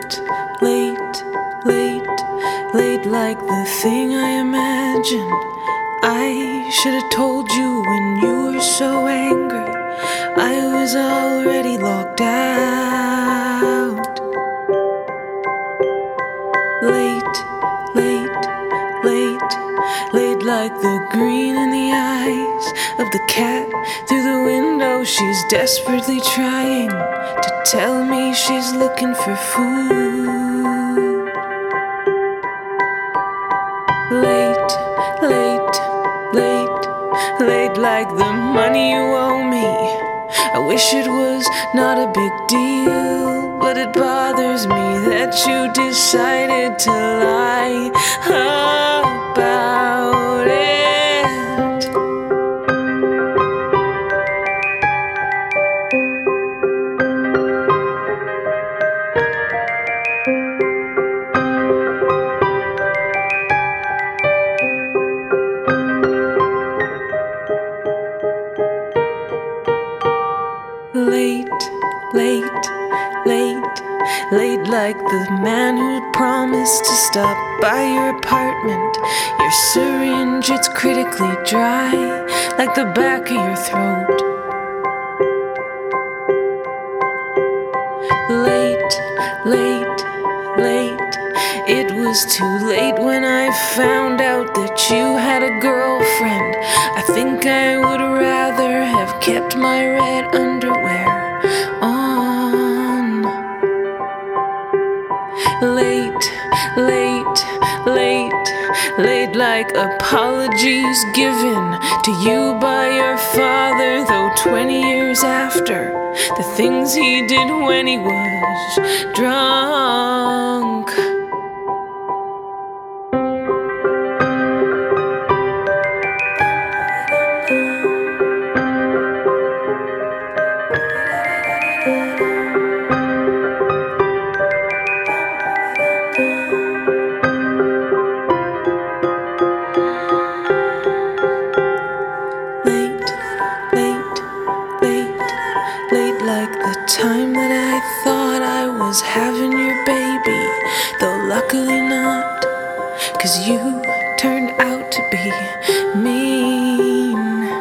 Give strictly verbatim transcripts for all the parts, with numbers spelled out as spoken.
Late, late, late, late like the thing I imagined. I should have told you when you were so angry. I was already locked out. Late, late, late, late like the green in the eyes of the cat through the window. She's desperately trying to tell me she's looking for food. Late, late, late, late like the money you owe me. I wish it was not a big deal, but it bothers me that you decided to lie about it. Late, late, late, late like the man who promised to stop by your apartment. Your syringe, it's critically dry, like the back of your throat. Late, late, late, it was too late when I found out that you had a girlfriend. I think I would rather have kept my red underwear on. Late, late, late, late like apologies given to you by your father, though twenty years after the things he did when he was drunk. Late, late, late, late like the time that I thought I was having your baby, though luckily not, 'cause you turned out to be mean.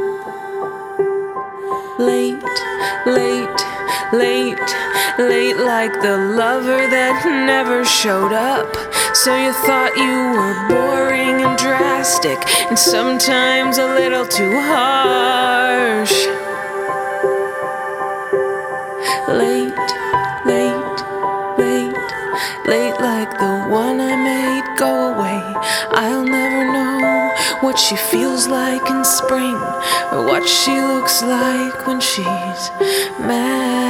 Late, late, late, late like the lover that never showed up. So you thought you were boring and drastic, and sometimes a little too harsh. Late, late, late, late like the one I made go away. I'll never know what she feels like in spring, or what she looks like when she's mad.